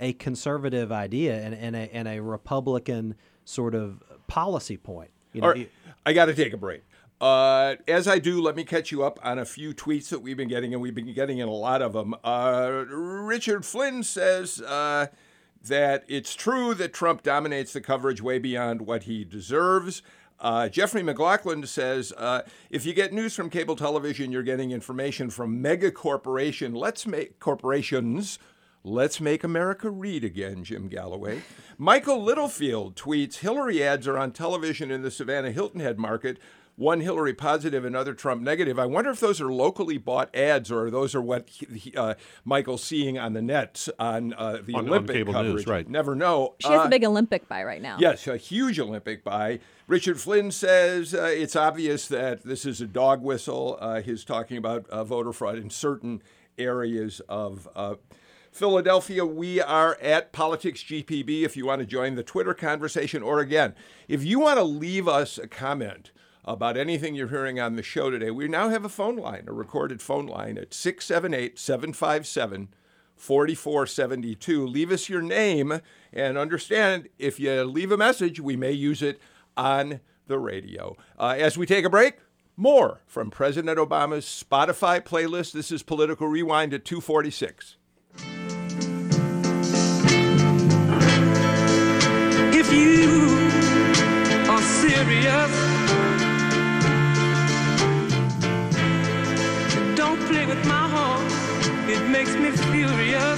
a conservative idea and, and, a, and a Republican sort of policy point. You know, All right, I got to take a break. Uh, as I do, let me catch you up on a few tweets that we've been getting, and we've been getting in a lot of them. Uh, Richard Flynn says uh, that it's true that Trump dominates the coverage way beyond what he deserves. Uh, Jeffrey McLaughlin says, uh, if you get news from cable television, you're getting information from mega corporation. Let's make corporations. Let's make America read again, Jim Galloway. Michael Littlefield tweets, Hillary ads are on television in the Savannah Hilton Head market. One Hillary positive, another Trump negative. I wonder if those are locally bought ads or those are what he, uh, Michael's seeing on the nets on uh, the on, Olympic on cable coverage. News, right. Never know. She has Uh, a big Olympic buy right now. Yes, a huge Olympic buy. Richard Flynn says uh, it's obvious that this is a dog whistle. Uh, he's talking about uh, voter fraud in certain areas of uh, Philadelphia. We are at Politics G P B if you want to join the Twitter conversation. Or again, if you want to leave us a comment about anything you're hearing on the show today, we now have a phone line, a recorded phone line at six seven eight, seven five seven, four four seven two. Leave us your name and understand if you leave a message, we may use it on the radio. Uh, as we take a break, more from President Obama's Spotify playlist. This is Political Rewind at two forty-six. If you are serious, don't play with my heart, it makes me furious.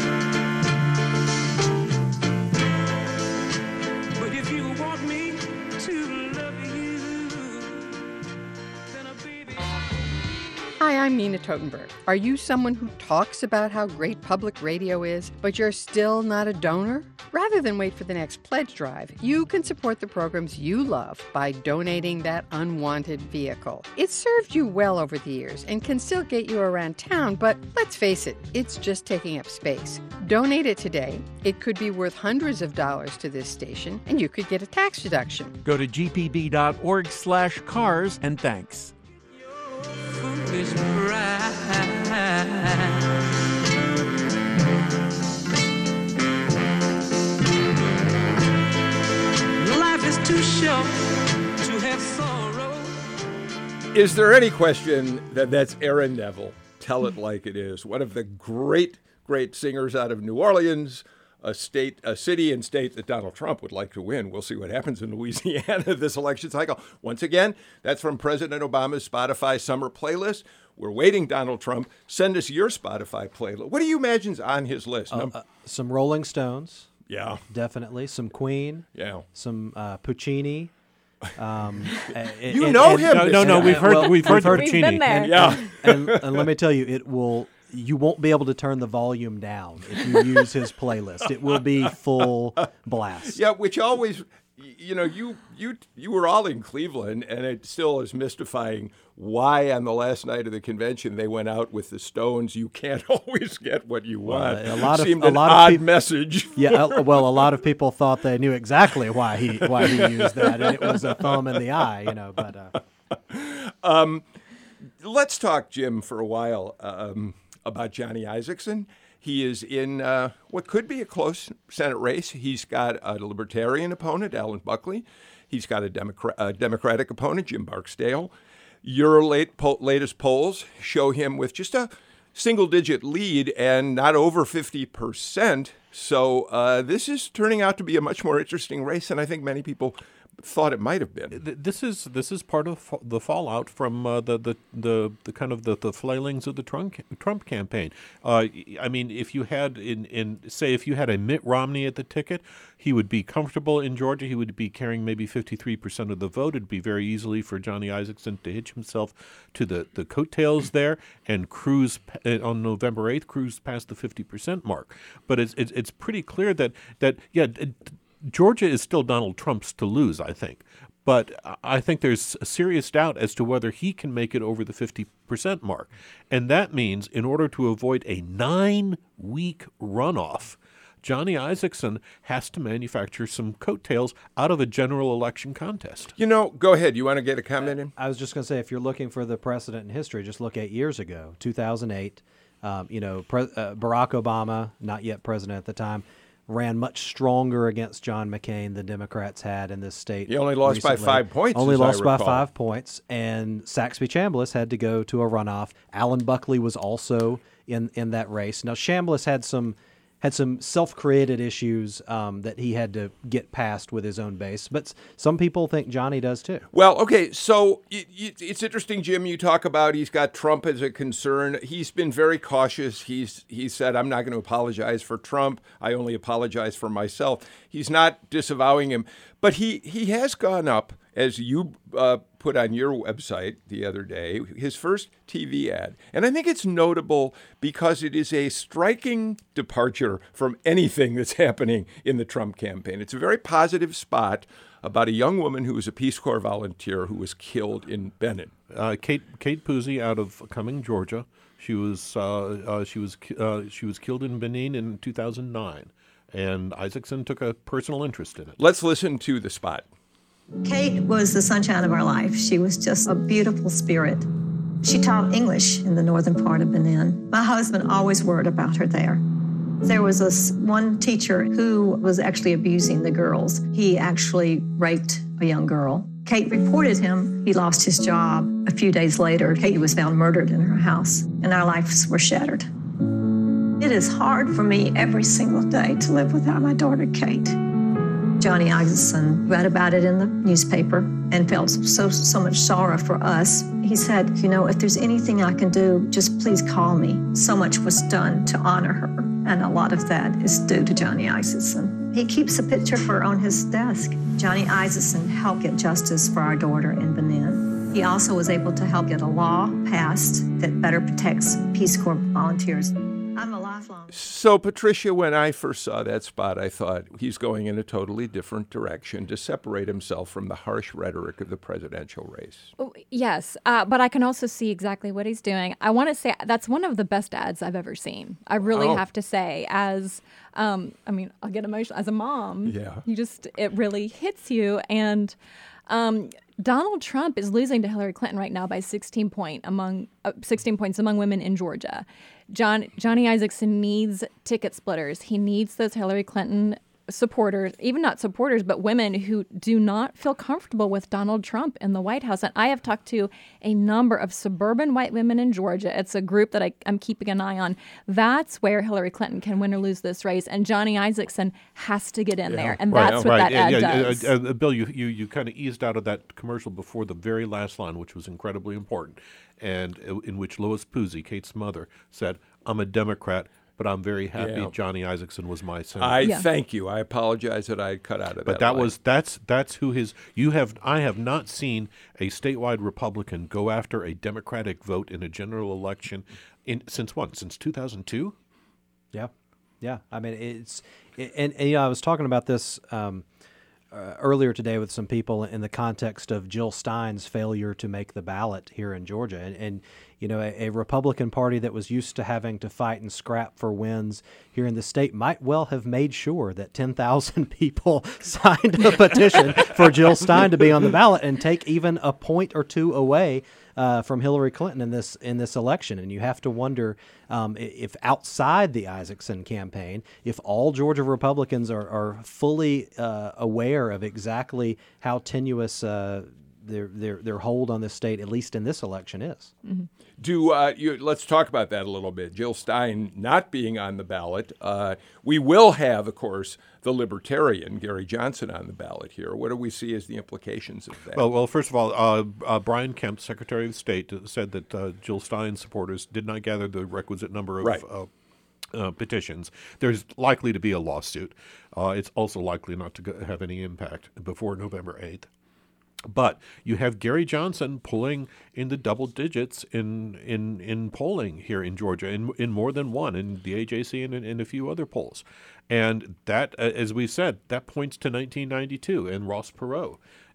But if you want me to love you, then a baby. Hi, I'm Nina Totenberg. Are you someone who talks about how great public radio is, but you're still not a donor? Rather than wait for the next pledge drive, you can support the programs you love by donating that unwanted vehicle. It's served you well over the years and can still get you around town, but let's face it, it's just taking up space. Donate it today. It could be worth hundreds of dollars to this station, and you could get a tax deduction. Go to g p b dot org slash cars and thanks. Foolish pride. Life is too short to have sorrow. Is there any question that that's Aaron Neville? Tell it like it is. One of the great, great singers out of New Orleans, a state, a city and state that Donald Trump would like to win. We'll see what happens in Louisiana this election cycle. Once again, that's from President Obama's Spotify summer playlist. We're waiting, Donald Trump. Send us your Spotify playlist. What do you imagine's on his list? Uh, uh, some Rolling Stones. Yeah. Definitely. Some Queen. Yeah. Some uh, Puccini. Um, and, you know and, him. No, no, no. We've heard. well, we've heard heard Puccini. been there. And, Yeah. and, and, and let me tell you, it will. You won't be able to turn the volume down if you use his playlist. It will be full blast. Yeah, which always, you know, you you you were all in Cleveland, and it still is mystifying why on the last night of the convention they went out with the Stones. You can't always get what you want. Well, a lot of Seemed a an lot odd of peop- message. Yeah, uh, well, a lot of people thought they knew exactly why he why he used that, and it was a thumb in the eye, you know. But uh, um, let's talk, Jim, for a while um, about Johnny Isakson. He is in uh, what could be a close Senate race. He's got a Libertarian opponent, Alan Buckley. He's got a, Democrat, a Democratic opponent, Jim Barksdale. Your late po- latest polls show him with just a single-digit lead and not over fifty percent. So uh, this is turning out to be a much more interesting race than I think many people thought it might have been. This is this is part of the fallout from uh, the, the the the kind of the, the flailings of the Trump Trump campaign. Uh, I mean, if you had in, in say if you had a Mitt Romney at the ticket, he would be comfortable in Georgia. He would be carrying maybe fifty-three percent of the vote. It'd be very easily for Johnny Isakson to hitch himself to the, the coattails there and cruise on November eighth, cruise past the fifty percent mark. But it's it's, it's pretty clear that that yeah. It, Georgia is still Donald Trump's to lose, I think. But I think there's a serious doubt as to whether he can make it over the fifty percent mark. And that means in order to avoid a nine-week runoff, Johnny Isakson has to manufacture some coattails out of a general election contest. You know, go ahead. You want to get a comment in? I was just going to say, if you're looking for the precedent in history, just look eight years ago, two thousand eight. Um, you know, Pre- uh, Barack Obama, not yet president at the time, ran much stronger against John McCain than Democrats had in this state. He only lost recently. by five points. Only as I lost by recall. five points, and Saxby Chambliss had to go to a runoff. Alan Buckley was also in, in that race. Now, Chambliss had some had some self-created issues um, that he had to get past with his own base, but some people think Johnny does too. Well, okay, so it, it, it's interesting, Jim. You talk about he's got Trump as a concern. He's been very cautious. He's he said, "I'm not going to apologize for Trump. I only apologize for myself." He's not disavowing him, but he he has gone up, as you uh, put on your website the other day, his first T V ad. And I think it's notable because it is a striking departure from anything that's happening in the Trump campaign. It's a very positive spot about a young woman who was a Peace Corps volunteer who was killed in Benin. Uh, Kate Kate Puzey out of Cumming, Georgia. She was uh, uh, she was uh, she was killed in Benin in two thousand nine, and Isaacson took a personal interest in it. Let's listen to the spot. Kate was the sunshine of our life. She was just a beautiful spirit. She taught English in the northern part of Benin. My husband always worried about her there. There was this one teacher who was actually abusing the girls. He actually raped a young girl. Kate reported him. He lost his job. A few days later, Kate was found murdered in her house, and our lives were shattered. It is hard for me every single day to live without my daughter, Kate. Johnny Isaacson read about it in the newspaper and felt so so much sorrow for us. He said, you know, if there's anything I can do, just please call me. So much was done to honor her, and a lot of that is due to Johnny Isaacson. He keeps a picture of her on his desk. Johnny Isaacson helped get justice for our daughter in Benin. He also was able to help get a law passed that better protects Peace Corps volunteers. I'm a lifelong. So, Patricia, when I first saw that spot, I thought he's going in a totally different direction to separate himself from the harsh rhetoric of the presidential race. Oh, yes, uh, but I can also see exactly what he's doing. I want to say that's one of the best ads I've ever seen. I really Oh. have to say, as um, I mean, I'll get emotional as a mom. Yeah. You just it really hits you, and um, Donald Trump is losing to Hillary Clinton right now by sixteen point among uh, sixteen points among women in Georgia. John Johnny Isaacson needs ticket splitters. He needs those Hillary Clinton supporters, even not supporters, but women who do not feel comfortable with Donald Trump in the White House. And I have talked to a number of suburban white women in Georgia. It's a group that I, I'm keeping an eye on. That's where Hillary Clinton can win or lose this race. And Johnny Isaacson has to get in Yeah. there. And Right, that's what right. that ad yeah, yeah, does. Uh, uh, Bill, you, you, you kind of eased out of that commercial before the very last line, which was incredibly important, and uh, in which Lois Puzey, Kate's mother, said, I'm a Democrat, but I'm very happy Yeah. Johnny Isaacson was my senator. I thank you. I apologize that I cut out of that. But that line. was that's that's who his you have I have not seen a statewide Republican go after a Democratic vote in a general election in since what? Since two thousand two? Yeah, yeah. I mean, it's it, and, and you know, I was talking about this um, uh, earlier today with some people in the context of Jill Stein's failure to make the ballot here in Georgia, and, and you know, a, a Republican Party that was used to having to fight and scrap for wins here in the state might well have made sure that ten thousand people signed a petition for Jill Stein to be on the ballot and take even a point or two away uh, from Hillary Clinton in this in this election. And you have to wonder um, if outside the Isaacson campaign, if all Georgia Republicans are, are fully uh, aware of exactly how tenuous uh, their, their their hold on this state, at least in this election, is. Mm-hmm. Do uh, you, let's talk about that a little bit. Jill Stein not being on the ballot. Uh, we will have, of course, the Libertarian Gary Johnson on the ballot here. What do we see as the implications of that? Well, well, first of all, uh, uh, Brian Kemp, Secretary of State, said that uh, Jill Stein supporters did not gather the requisite number of Right. uh, uh, petitions. There's likely to be a lawsuit. Uh, it's also likely not to go- have any impact before November eighth. But you have Gary Johnson pulling in the double digits in in, in polling here in Georgia, in in more than one, in the A J C and in, in a few other polls. And that, uh, as we said, that points to nineteen ninety-two and Ross Perot.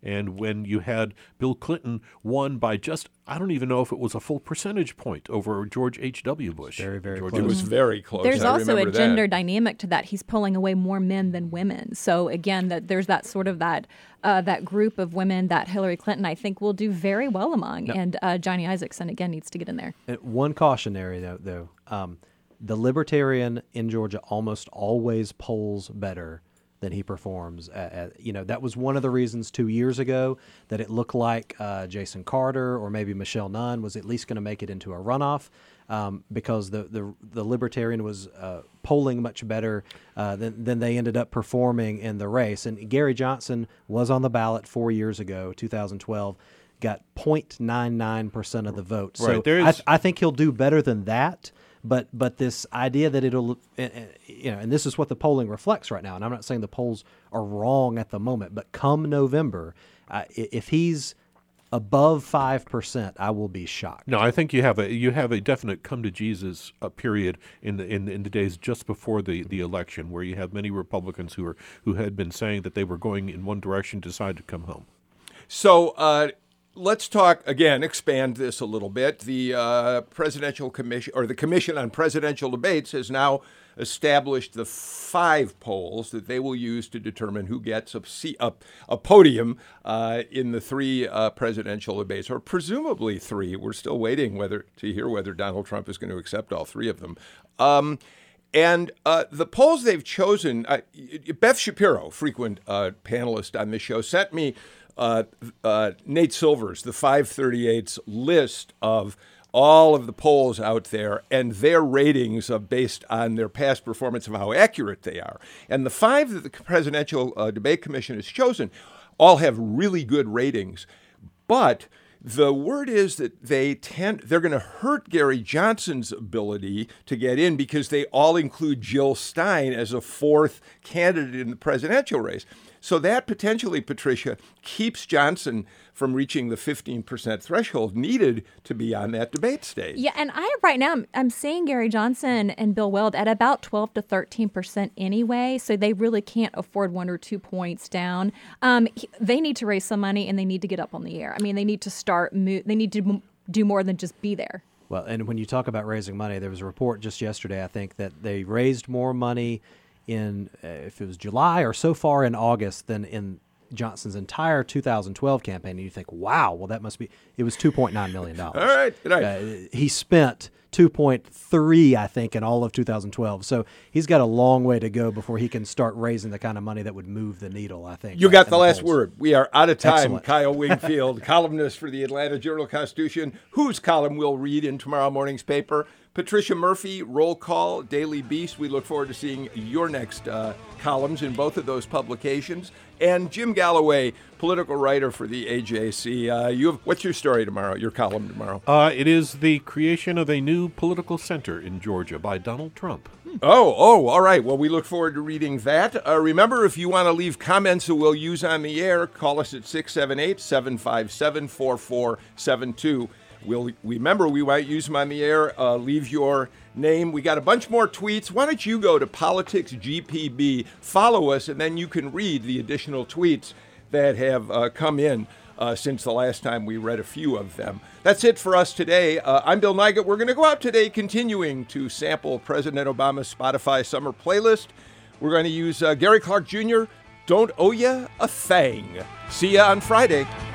And when you had Bill Clinton won by just, I don't even know if it was a full percentage point over George H W. Bush. Very, very George close. It was very close. There's I also a remember gender that. dynamic to that. He's pulling away more men than women. So again, that there's that sort of that uh, that group of women that Hillary Clinton, I think, will do very well among. No. And uh, Johnny Isakson, again, needs to get in there. And one cautionary, though, though um, the Libertarian in Georgia almost always polls better than he performs. At, at, you know, that was one of the reasons two years ago that it looked like uh, Jason Carter or maybe Michelle Nunn was at least going to make it into a runoff. Um, because the, the the Libertarian was uh, polling much better uh, than, than they ended up performing in the race. And Gary Johnson was on the ballot four years ago, two thousand twelve, got zero point nine nine percent of the vote. So Right, there is- I, th- I think he'll do better than that. But but this idea that it'll, uh, you know, and this is what the polling reflects right now. And I'm not saying the polls are wrong at the moment, but come November, uh, if he's above five percent, I will be shocked. No, I think you have a you have a definite come to Jesus uh, period in the in, in the days just before the, the election, where you have many Republicans who are who had been saying that they were going in one direction decide to come home. So uh, let's talk again. Expand this a little bit. The uh, presidential commission or the Commission on Presidential Debates has now established the five polls that they will use to determine who gets a, seat, a, a podium uh, in the three uh, presidential debates, or presumably three. We're still waiting whether to hear whether Donald Trump is going to accept all three of them. Um, and uh, the polls they've chosen, uh, Beth Shapiro, frequent uh, panelist on this show, sent me uh, uh, Nate Silver's, the five thirty-eight's list of all of the polls out there and their ratings are based on their past performance of how accurate they are. And the five that the Presidential uh, Debate Commission has chosen all have really good ratings. But the word is that they tend, they're going to hurt Gary Johnson's ability to get in because they all include Jill Stein as a fourth candidate in the presidential race. So that potentially, Patricia, keeps Johnson from reaching the fifteen percent threshold needed to be on that debate stage. Yeah, and I right now I'm, I'm seeing Gary Johnson and Bill Weld at about twelve to thirteen percent anyway, so they really can't afford one or two points down. Um, he, they need to raise some money and they need to get up on the air. I mean, they need to start, mo- they need to m- do more than just be there. Well, and when you talk about raising money, there was a report just yesterday, I think, that they raised more money in, uh, if it was July or so far in August, than in Johnson's entire two thousand twelve campaign. And you think, wow, well, that must be, it was two point nine million dollars. All right, right. Uh, he spent two point three, I think, in all of two thousand twelve. So he's got a long way to go before he can start raising the kind of money that would move the needle, I think. You got the in last polls. word. We are out of time. Excellent. Kyle Wingfield, columnist for the Atlanta Journal-Constitution, whose column we'll read in tomorrow morning's paper. Patricia Murphy, Roll Call, Daily Beast. We look forward to seeing your next uh, columns in both of those publications. And Jim Galloway, political writer for the A J C. Uh, you have, what's your story tomorrow, your column tomorrow? Uh, it is the creation of a new political center in Georgia by Donald Trump. Oh, oh, all right. Well, we look forward to reading that. Uh, remember, if you want to leave comments that we'll use on the air, call us at six seven eight, seven five seven, four four seven two. We'll remember we might use them on the air. Uh, leave your name. We got a bunch more tweets. Why don't you go to Politics G P B, follow us, and then you can read the additional tweets that have uh, come in uh, since the last time we read a few of them. That's it for us today. Uh, I'm Bill Nigut. We're going to go out today continuing to sample President Obama's Spotify summer playlist. We're going to use uh, Gary Clark Junior, Don't Owe Ya a Thing. See ya on Friday.